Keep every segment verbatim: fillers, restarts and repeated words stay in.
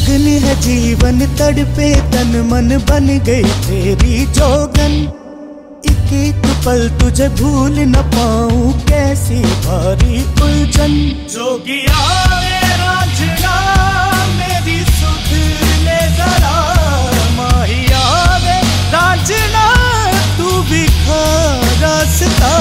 अग्नि है जीवन तड़पे तन मन बन गई तेरी जोगन। एक एक पल तुझे भूल न पाऊं कैसी भारी उलझन। जोगिया रांझना मेरी सुध ले जरा, माहिया वे रांझना तू भी खा रास्ता।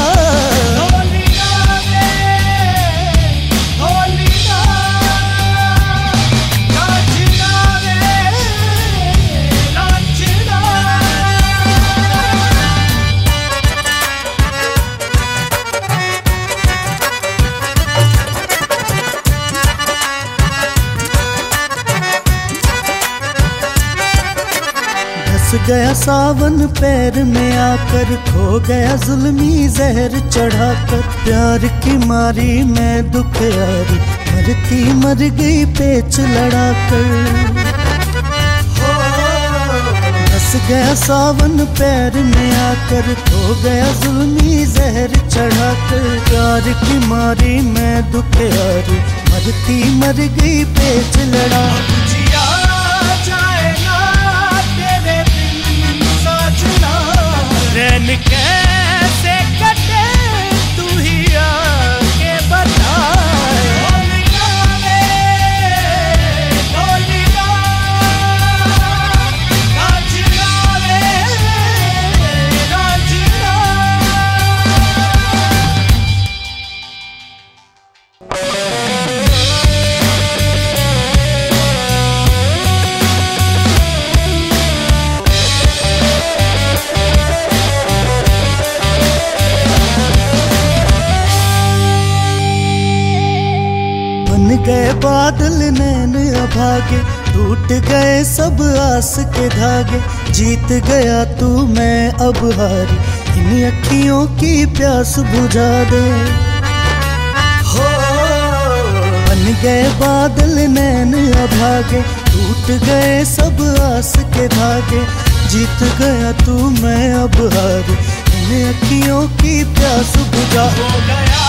फंस गया सावन पैर में आकर, खो गया जुल्मी जहर चढ़ाकर। प्यार की मारी मैं दुख यारी, मरती मर गई पेच लड़ाकर। फंस गया सावन पैर में आकर, खो गया जुल्मी जहर चढ़ाकर। प्यार की मारी मैं दुख यारी, मरती मर गई पेच लड़ा। रैन कैसे कटे तू ही आके बता। बन गए बादल नैन अभागे, टूट गए सब आस के धागे। जीत गया तू मैं अब हारी, इन अखियों की प्यास बुझा दे। हो बन गए बादल नैन अभागे, टूट गए सब आस के धागे। जीत गया तू मैं अब हारी, इन अखियों की प्यास बुझा। हो गया